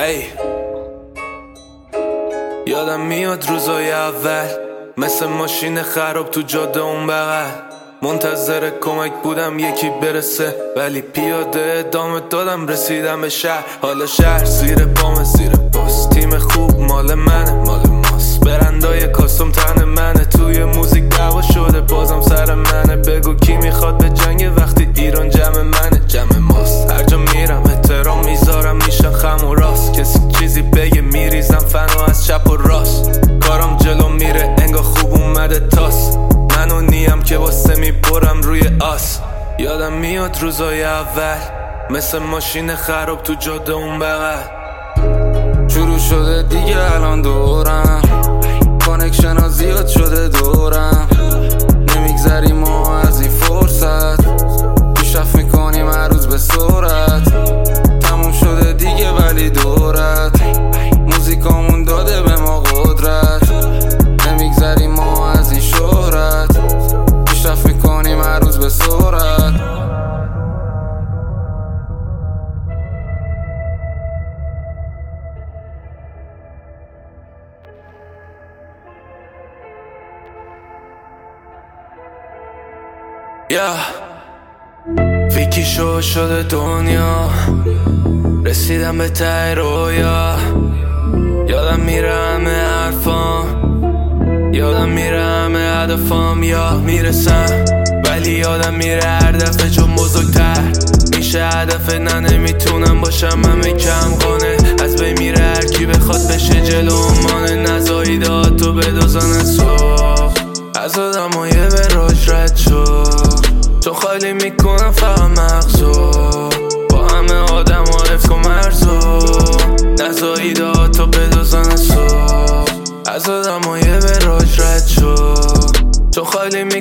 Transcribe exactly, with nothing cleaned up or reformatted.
ای یادم میاد روزای اول مثل ماشین خراب تو جاده اون بغل منتظر کمک بودم یکی برسه ولی پیاده ادامه دادم رسیدم به شهر. حالا شهر زیر بام زیر باس تیم خوب مال منه مال ماست برندای کاستوم تن منه توی موزیک دعوا شده بازم سر منه. بگو کی میخواد به جنگ وقتی ایران جمع منه جمع ماست. هر جا میرم احترام میذارم میشن خم و راست کسی چیزی بگه میریزم فنو از چپ و راست. کارم جلو میره انگار خوب اومده تاس منو نیم که واسه میبرم روی آس. یادم میاد روزای اول مثل ماشین خراب تو جاده اون بغل شروع شده دیگه الان دورم کانکشن ها زیاد شده دورم نمیگذریم ما از این فرصت پیشرفت میکنیم هر روز به سرعت تموم شده دیگه ولی دورت موزیکامون داده به ما قدرت نمیگذریم ما از این شهرت پیشرفت میکنیم هر روز به سرعت. یا ویکی شو شده دنیا رسیدم به ته رویا یادم میره همه حرفام یادم میره همه هدفام یا میرسم ولی یادم میره هر دفعه چون بزرگتر میشه هدف نه نمیتونم باشم همه کم قانه از بین میره هر کی بخواد بشه جلو مانه نزاییده ها تو بدازن صبح از آدمای به راج رد شد چون خالی میکنم فقط مغزو با همه آدم ها افت و مرزو نزاییده ها تو بدازن صبح از آدمای به راج رد شد چون خالی